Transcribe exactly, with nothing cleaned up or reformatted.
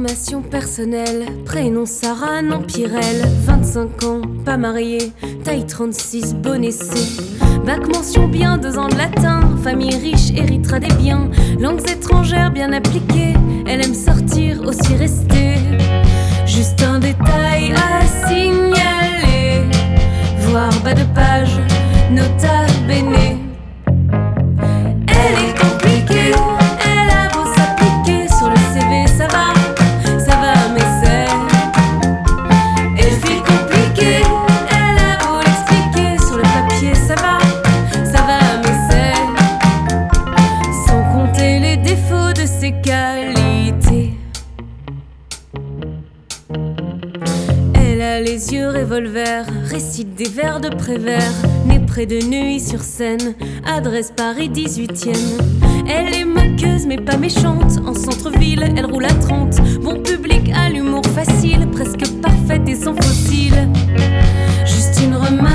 Information personnelle, prénom Sarah, nom Pirel, vingt-cinq ans, pas mariée, taille trente-six, bon essai. Bac mention bien, deux ans de latin, famille riche, héritera des biens. Langues étrangères bien appliquées, elle aime sortir, aussi rester. Juste un détail à signaler, voir bas de page, nota bene. Elle est compliquée, elle a beau s'appliquer, sur le C V ça va, ça va mais c'est elle fait compliqué, elle a beau l'expliquer, sur le papier ça va, ça va mais c'est sans compter les défauts de ses qualités. Elle a les yeux revolver, récite des vers de Prévert, née près de Neuilly-sur-Seine, adresse Paris dix-huitième. Elle est moqueuse mais pas méchante, en centre-ville elle roule à trente. Bon public à l'humour facile, presque parfaite et sans fossile. Juste une remarque